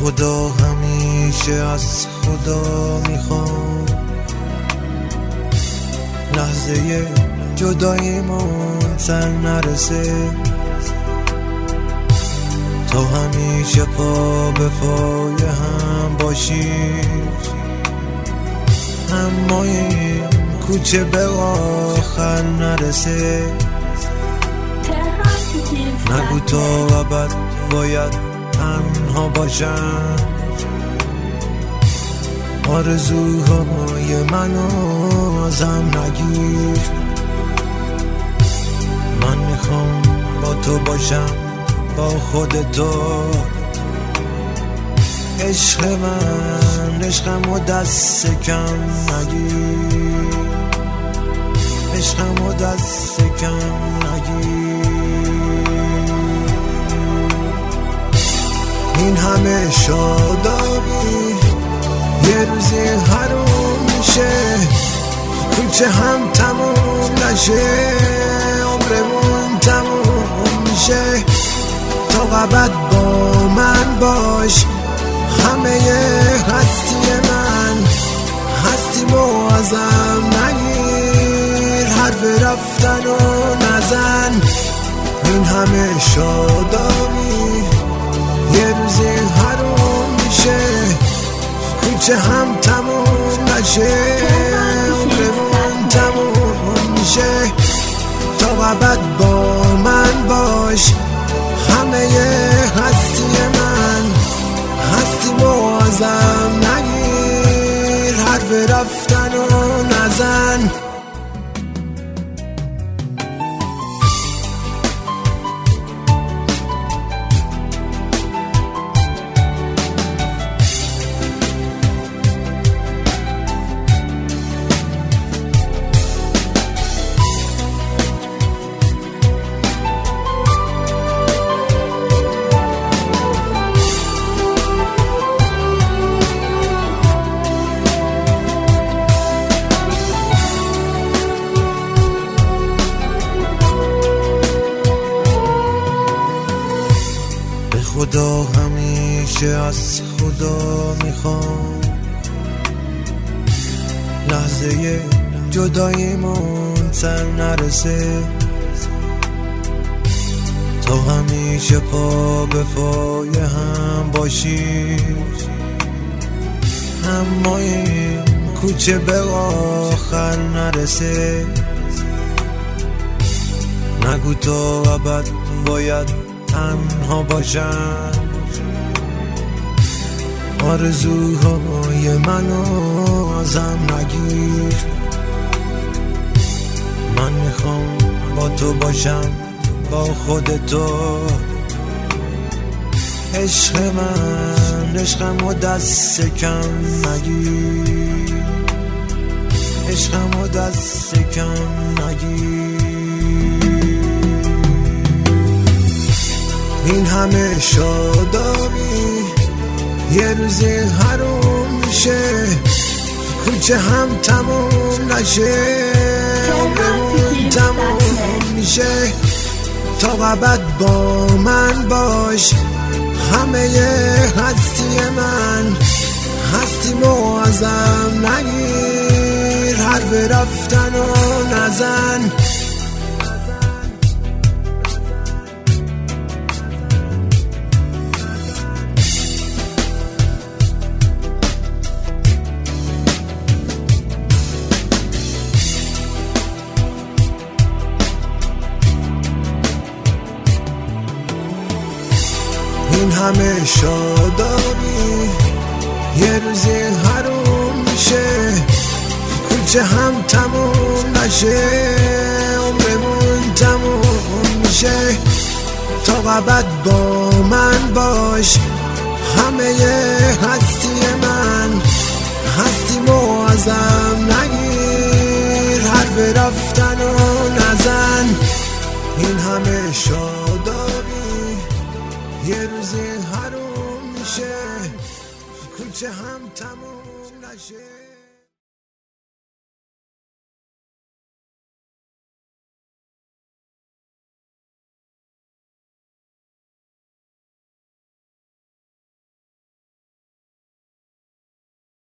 خدا همیشه از خدا میخوام لحظه جداییمون سر نرسه، تا همیشه پا به پای هم باشیم، اما این کوچه به آخر نرسه. نگو تا ابد باید تنها باشم، آرزوهای منو ازم نگیر. من میخوام با تو باشم، با خودتو. عشق من عشقمو دست کم نگیر، عشقمو دست کم نگیر. این همه شادابی یه روزی حروم میشه، کوچه هم تموم نشه، عمرمون تموم میشه. تا ابد با من باش، همه هستی من هستیمو ازم نگیر، حرف رفتن و نزن. این همه شادابی یه روزی حروم میشه، کوچه هم تموم نشه، عمرمون تموم میشه. تا ابد با من باش، همه هستی من هستیمو ازم نگیر، حرف رفتن و نزن. خدا همیشه از خدا میخوام لحظه جداییمون سر نرسه، تا همیشه پا به پای هم باشیم، اما این کوچه به آخر نرسه. نگو تا ابد باید تنها باشم، آرزوهای منو ازم نگیر. من میخوام با تو باشم، با خودتو. عشق من عشقمو دست کم نگیر، عشقمو دست کم نگیر. این همه شادابی یه روزی حروم میشه، کوچه هم تموم نشه، عمرمون تموم میشه. تا ابد با من باش، همه هستی من هستیمو ازم نگیر، حرف رفتن و نزن. این همه شادابی یه روزی حروم میشه، کوچه هم تموم نشه، عمرمون تموم میشه. تا ابد با من باش، همه هستی من هستیمو ازم نگیر، حرف رفتن و نزن. این همه شادابی یه روزی حروم میشه، کوچه هم تموم نشه.